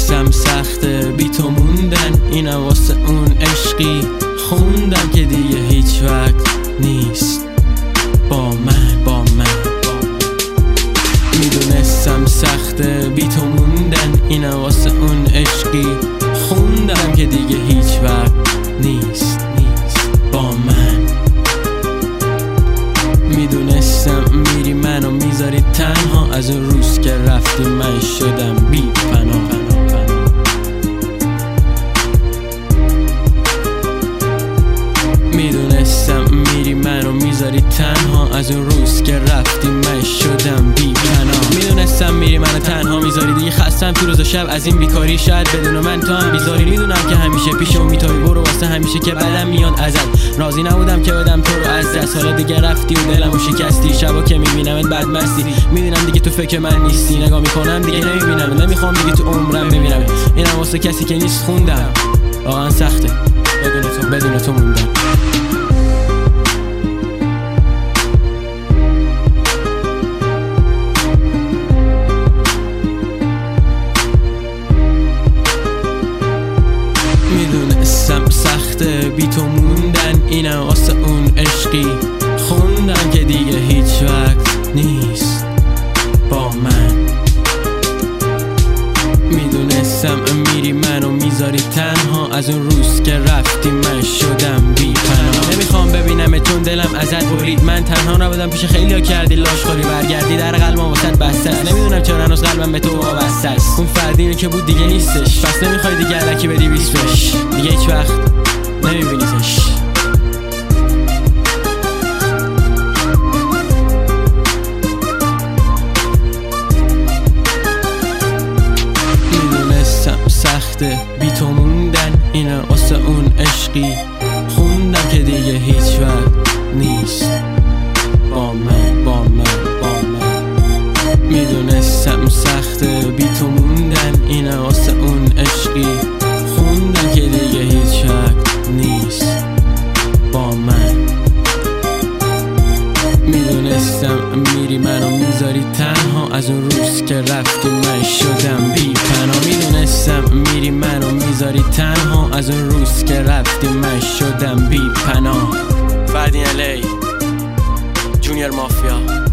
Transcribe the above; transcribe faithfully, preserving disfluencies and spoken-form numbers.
میدونستم سخته بی تو موندن، اینم واسه اون عشقی خوندم که دیگه هیچ وقت نیست با من با من میدونستم سخته بی تو موندن، اینم واسه اون عشقی خوندم که دیگه هیچ وقت نیست نیست با من. میدونستم میری منو میذاری تنها، از اون روز که رفتی من شدم بی پناه. میدونستم میری منو میذاری تنها، از اون روز که رفتی من شدم بی پناه. میدونستم میری منو تنها میذاری، دیگه خستم تو روز و شب از این بیکاری، شاید بدون من تو هم بیزاری. میدونم که همیشه پیشم میتایی، برو واسه همیشه که بدم میاد ازت. راضی نبودم که بدم تو رو از دست، حالا دیگه رفتی و دلمو شکستی. شبا که میبینمت بدمستی، میدونم دیگه تو فکر من نیستی. نگاه میکنم دیگه نمیبینم، نمیخوام دیگه تو عمرم ببینم. اینم واسه کسی که نیست خوندم، واقعا سخته بدون تو بدون تو موندم. میدونستم سخته بی تو موندن، اینم واسه اون عشقی خوندم که دیگه هیچ وقت نیست با من. میدونستم میری منو میذاری تنها، از اون روز که رفتی من شدم بی پناه. نمیخوام ببینم چون دلم ازت برید، من تنها نبودم پیش خیلیا کردی لاشخوری، برگردی در قلبم واسط بسته است. نمیدونم چرا هنوز قلبم به تو وابسته است. اون فردینه که بود دیگه نیستش، پس نمیخوای دیگه الکی بدی بیستش، دیگه هیچ وقت نمیبینیتش. سخته بی تو موندن، اینه واسه اون عشقی خوندم که دیگه هیچ وقت نیست با من با من با من. میدونستم سخته بی تو موندن، اینه واسه اون عشقی خوندم که دیگه هیچ وقت نیست با من. میدونستم میری منو میذاری تنها، از اون روز که رفتی من شدم بی پناه. میدونستم میری منو میذاری تنها، از اون روز که رفتی من شدم بی پناه. فردین الی جونیور مافیا.